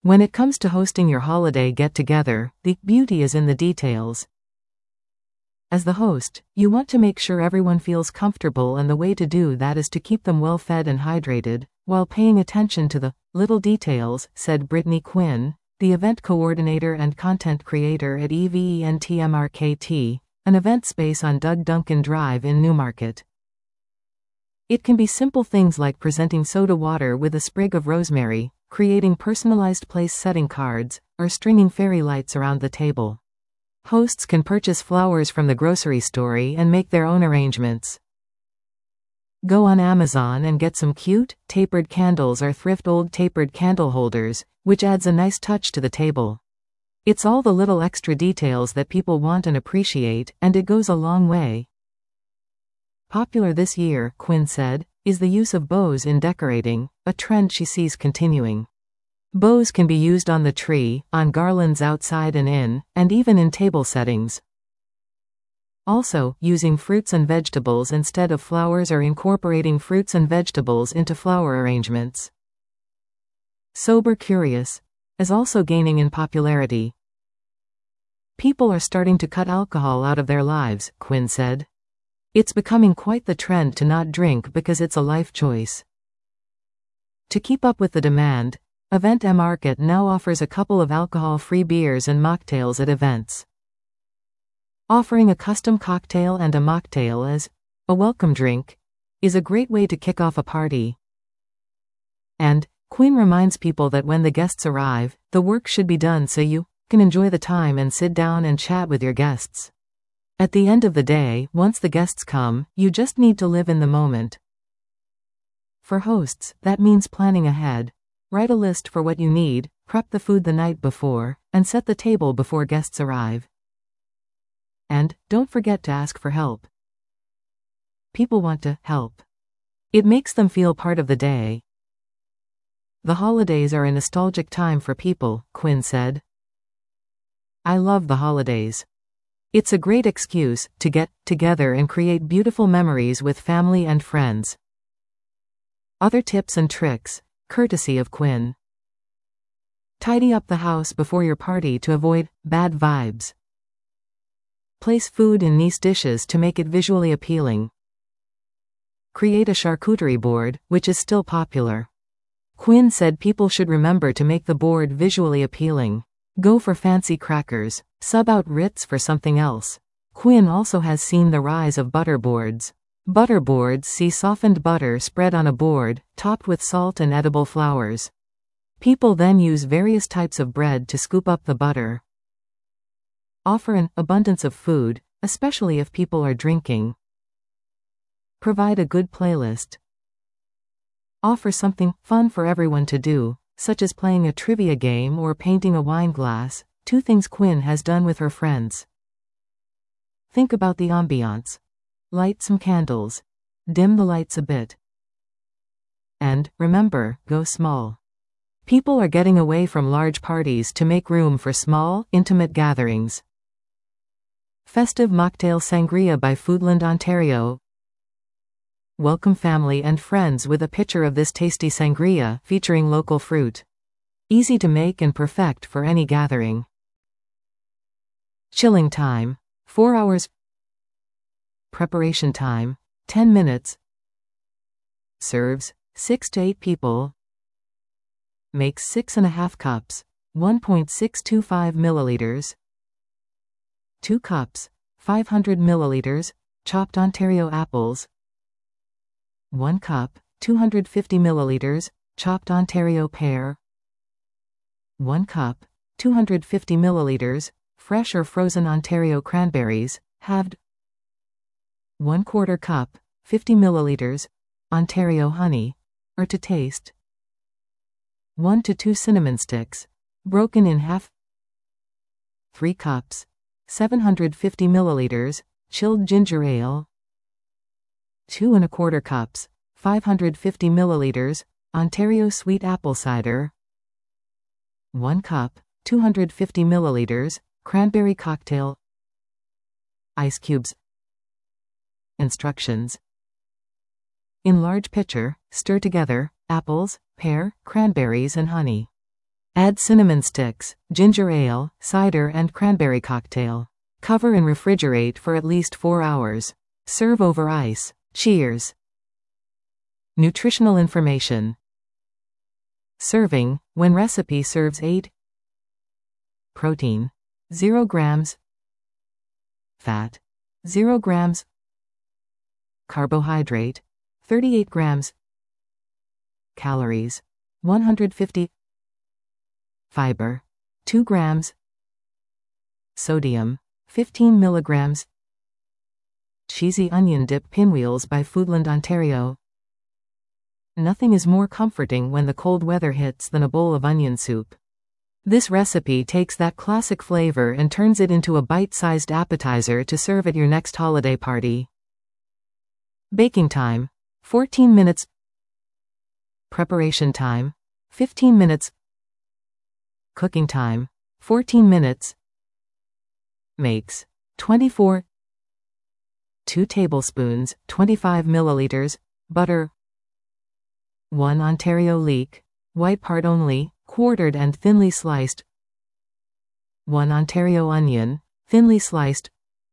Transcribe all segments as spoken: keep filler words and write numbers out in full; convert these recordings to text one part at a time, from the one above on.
When it comes to hosting your holiday get-together, the beauty is in the details. As the host, you want to make sure everyone feels comfortable, and the way to do that is to keep them well fed and hydrated, while paying attention to the little details, said Brittany Quinn, the event coordinator and content creator at EventMarkt, an event space on Doug Duncan Drive in Newmarket. It can be simple things like presenting soda water with a sprig of rosemary, creating personalized place setting cards, or stringing fairy lights around the table. Hosts can purchase flowers from the grocery store and make their own arrangements. Go on Amazon and get some cute, tapered candles or thrift old tapered candle holders, which adds a nice touch to the table. It's all the little extra details that people want and appreciate, and it goes a long way. Popular this year, Quinn said, is the use of bows in decorating, a trend she sees continuing. Bows can be used on the tree, on garlands outside and in, and even in table settings. Also, using fruits and vegetables instead of flowers or incorporating fruits and vegetables into flower arrangements. Sober Curious is also gaining in popularity. People are starting to cut alcohol out of their lives, Quinn said. It's becoming quite the trend to not drink because it's a life choice. To keep up with the demand, EventMarkt now offers a couple of alcohol-free beers and mocktails at events. Offering a custom cocktail and a mocktail as a welcome drink is a great way to kick off a party. And Quinn reminds people that when the guests arrive, the work should be done so you can enjoy the time and sit down and chat with your guests. At the end of the day, once the guests come, you just need to live in the moment. For hosts, that means planning ahead. Write a list for what you need, prep the food the night before, and set the table before guests arrive. And don't forget to ask for help. People want to help. It makes them feel part of the day. The holidays are a nostalgic time for people, Quinn said. I love the holidays. It's a great excuse to get together and create beautiful memories with family and friends. Other tips and tricks, courtesy of Quinn. Tidy up the house before your party to avoid bad vibes. Place food in nice dishes to make it visually appealing. Create a charcuterie board, which is still popular. Quinn said people should remember to make the board visually appealing. Go for fancy crackers. Sub out Ritz for something else. Quinn also has seen the rise of butter boards. Butter boards see softened butter spread on a board, topped with salt and edible flowers. People then use various types of bread to scoop up the butter. Offer an abundance of food, especially if people are drinking. Provide a good playlist. Offer something fun for everyone to do, such as playing a trivia game or painting a wine glass, two things Quinn has done with her friends. Think about the ambiance. Light some candles. Dim the lights a bit. And, remember, go small. People are getting away from large parties to make room for small, intimate gatherings. Festive Mocktail Sangria by Foodland, Ontario. Welcome family and friends with a pitcher of this tasty sangria featuring local fruit. Easy to make and perfect for any gathering. Chilling time, four hours. Preparation time, ten minutes. Serves, six to eight people. Makes six and a half cups, one point six two five milliliters. Two cups, five hundred milliliters, chopped Ontario apples. One cup, two hundred fifty milliliters, chopped Ontario pear. One cup, two hundred fifty milliliters, fresh or frozen Ontario cranberries, halved. One quarter cup, fifty milliliters, Ontario honey, or to taste. One to two cinnamon sticks, broken in half. Three cups, seven hundred fifty milliliters, chilled ginger ale. Two and a quarter cups, five hundred fifty milliliters, Ontario sweet apple cider. One cup, two hundred fifty milliliters, cranberry cocktail. Ice cubes. Instructions. In large pitcher, stir together apples, pear, cranberries and honey. Add cinnamon sticks, ginger ale, cider and cranberry cocktail. Cover and refrigerate for at least four hours. Serve over ice. Cheers. Nutritional information. Serving, when recipe serves eight. Protein, zero grams. Fat, zero grams. Carbohydrate, thirty-eight grams. Calories, one hundred fifty. Fiber, two grams. Sodium, fifteen milligrams. Cheesy onion dip pinwheels by Foodland, Ontario. Nothing is more comforting when the cold weather hits than a bowl of onion soup. This recipe takes that classic flavor and turns it into a bite-sized appetizer to serve at your next holiday party. Baking time, fourteen minutes. Preparation time, fifteen minutes. Cooking time, fourteen minutes. Makes, twenty-four. two tablespoons, twenty-five milliliters, butter. one Ontario leek, white part only, quartered and thinly sliced. one Ontario onion, thinly sliced.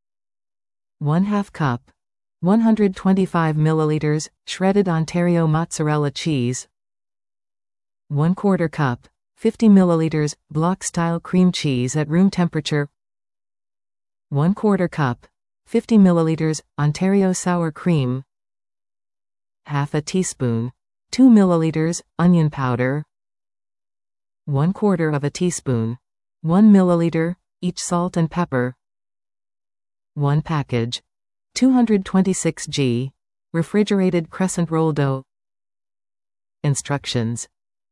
one half cup, one hundred twenty-five milliliters, shredded Ontario mozzarella cheese. one quarter cup, fifty milliliters, block-style cream cheese at room temperature. one quarter cup, fifty milliliters, Ontario sour cream. Half a teaspoon, two milliliters, onion powder. one quarter of a teaspoon, one milliliter, each salt and pepper. one package, two hundred twenty-six grams, refrigerated crescent roll dough. Instructions.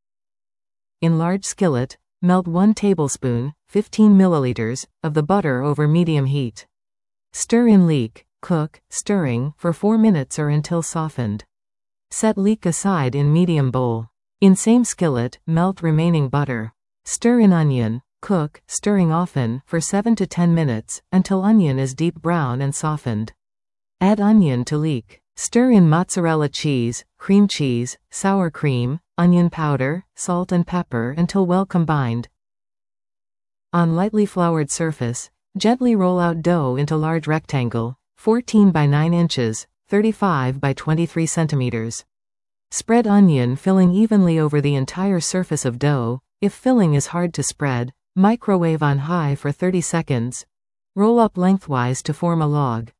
In large skillet, melt one tablespoon, fifteen milliliters, of the butter over medium heat. Stir in leek, cook, stirring, for four minutes or until softened. Set leek aside in medium bowl. In same skillet, melt remaining butter. Stir in onion, cook, stirring often, for seven to ten minutes, until onion is deep brown and softened. Add onion to leek. Stir in mozzarella cheese, cream cheese, sour cream, onion powder, salt and pepper until well combined. On lightly floured surface, gently roll out dough into large rectangle, fourteen by nine inches, thirty-five by twenty-three centimeters. Spread onion filling evenly over the entire surface of dough. If filling is hard to spread, microwave on high for thirty seconds. Roll up lengthwise to form a log.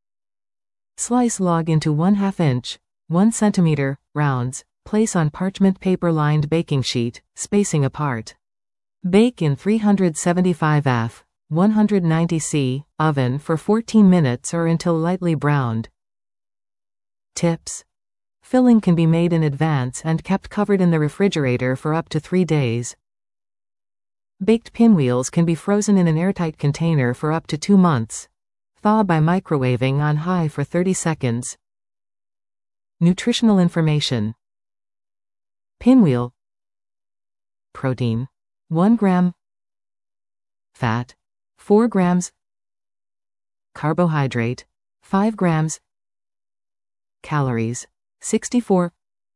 Slice log into one half inch, one centimeter, rounds. Place on parchment paper lined baking sheet, spacing apart. Bake in three hundred seventy-five F, one hundred ninety C, oven for fourteen minutes or until lightly browned. Tips. Filling can be made in advance and kept covered in the refrigerator for up to three days. Baked pinwheels can be frozen in an airtight container for up to two months. Thaw by microwaving on high for thirty seconds. Nutritional information. Pinwheel. Protein, one gram. Fat, four grams. Carbohydrate, five grams. Calories, sixty-four.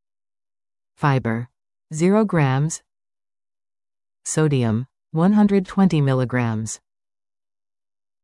Fiber, zero grams. Sodium, one hundred twenty milligrams.